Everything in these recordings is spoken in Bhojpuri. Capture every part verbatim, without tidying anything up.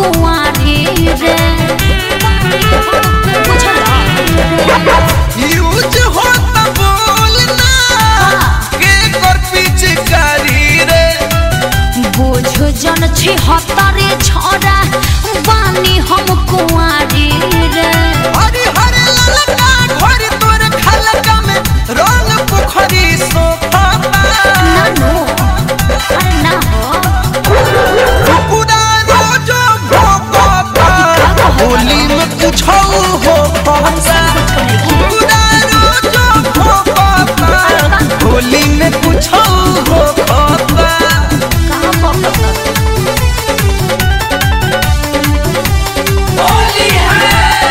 कुंवारी रे यूज होता बोलना के कर पिचकारी रे बुझ जन छी हतरे छोरा बानी हम कुंवारी रे हरी हरे ललका घर तोर खलका में रंग पोखरी सोफा नानो अरे ना हो पूरा रोजो भोगता होली में पूछो हो पहुंचा पूरा रोजो भोगता होली में पूछो हो पहुंचा कहां पहुंचा होली है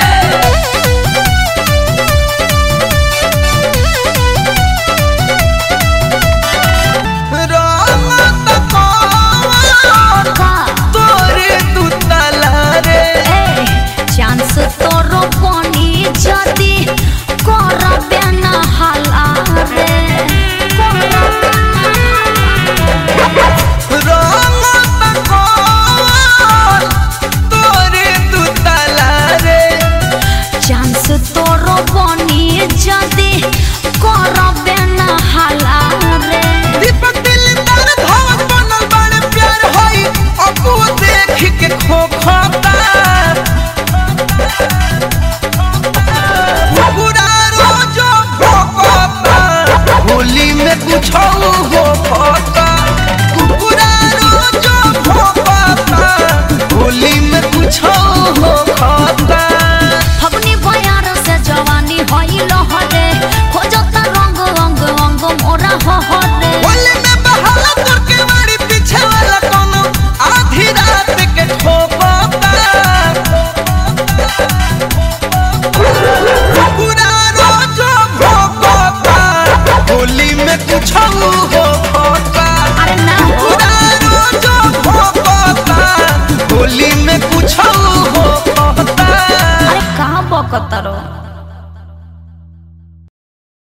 रंग तक का तोरे तू तला रे ए चांस तोरो पानी जदी करबे ना हाला रे करबे ना रंग तक तोरे तू तला रे चांस तोरो पानी जदी करबे ना हाला रे दीपक दिलदार धावत बनल बड़े प्यार होई अपू देख के खो खोता पूरा रोजो भोगता होली में पूछो हो